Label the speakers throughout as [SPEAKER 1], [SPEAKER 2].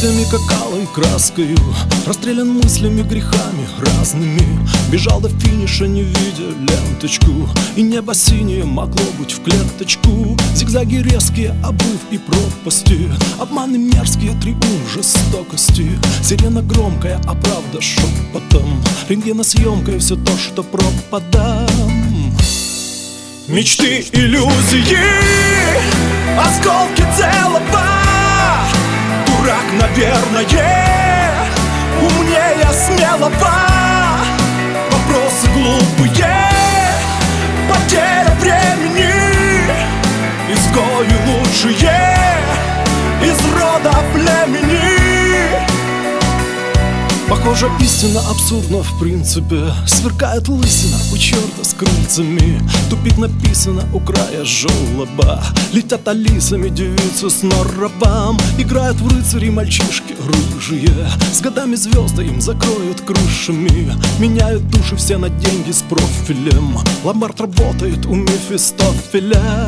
[SPEAKER 1] листьями, как алой краскою, расстрелян мыслями, грехами разными. Бежал до финиша, не видя ленточку, и небо синее могло быть в клеточку. Зигзаги резкие, обрыв и пропасти, обманы мерзкие, триумф жестокости. Сирена громкая, а правда шепотом, рентгеносъемкой все то, что пропадам. Мечты, иллюзии, осколки целого. Дурак, наверное, умнее смелого. Вопросы глупые, потеря времени, изгои лучшие из рода племени. Похоже, истина абсурдна в принципе. Сверкает лысина у черта с крыльцами. Тупик написано у края желоба. Летят алисами девицы с норовом. Играют в рыцари мальчишки рыжие. С годами звезды им закроют крышами. Меняют души все на деньги с профилем. Ломбард работает у Мефистофеля.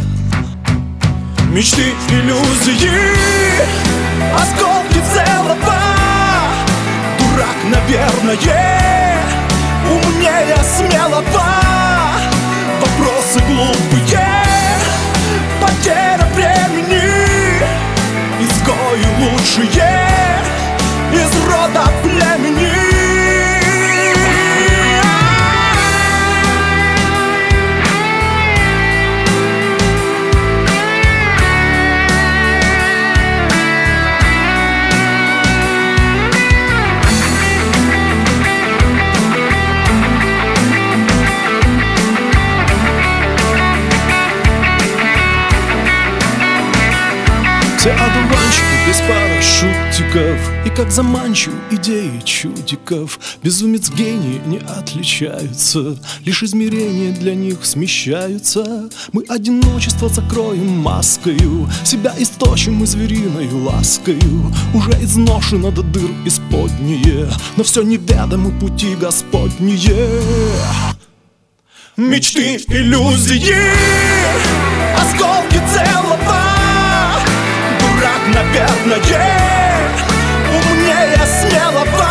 [SPEAKER 1] Мечты, иллюзии, осколки целого. Дурак, наверное, умнее смелого. Вопросы глупые, потеря времени, изгои лучшие из рода племени. Все одуванчики без парашютиков, и как заманчивы идеи чудиков. Безумец, гении не отличаются, лишь измерения для них смещаются. Мы одиночество закроем маскою, себя источим мы звериною ласкою. Уже изношено до дыр исподние, но все неведомы пути Господние. Мечты, иллюзии, осколки целого. Дурак, наверное, умнее смелого.